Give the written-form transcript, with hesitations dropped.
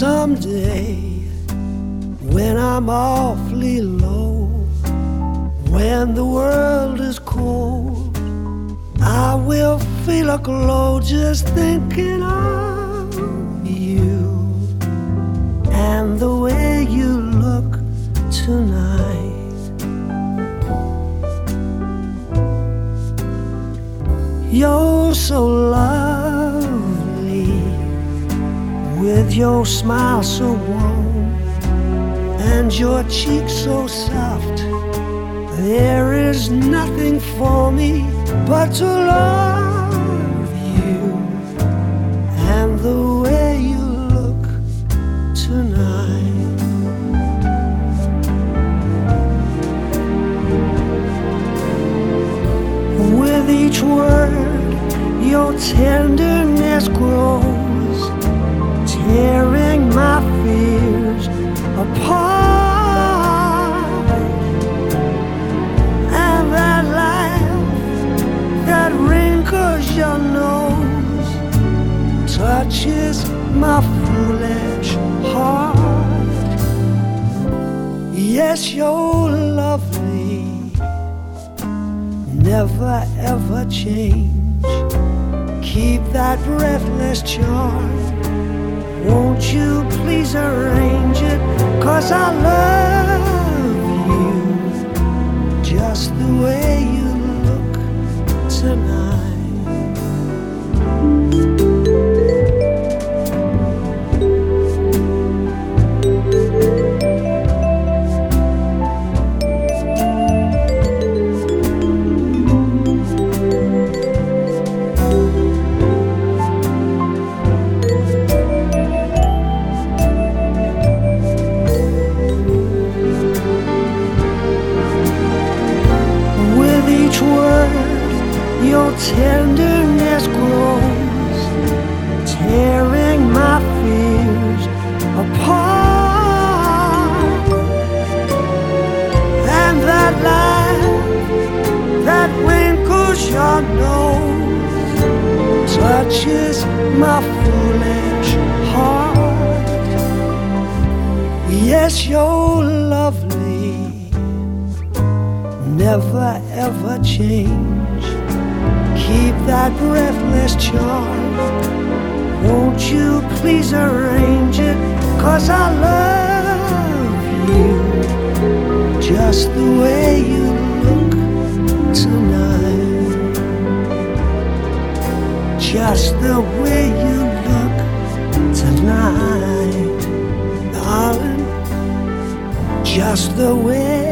Someday, when I'm awfully low, when the world is cold, I will feel a glow just thinking of you and the way you look tonight. You're so lovely, with your smile so warm and your cheeks so soft. There is nothing for me but to love you and the way you look tonight. With each word, your tenderness grows, tearing my fears apart. And that laugh that wrinkles your nose touches my foolish heart. Yes, you're lovely, never ever change. Keep that breathless charm. Won't you please arrange it? 'Cause I love you just the way you look tonight. Your tenderness grows, tearing my fears apart. And that laugh that wrinkles your nose touches my foolish heart. Yes, you're lovely, never ever change. Keep that breathless charm. Won't you please arrange it? 'Cause I love you just the way you look tonight. Just the way you look tonight, darling. Just the way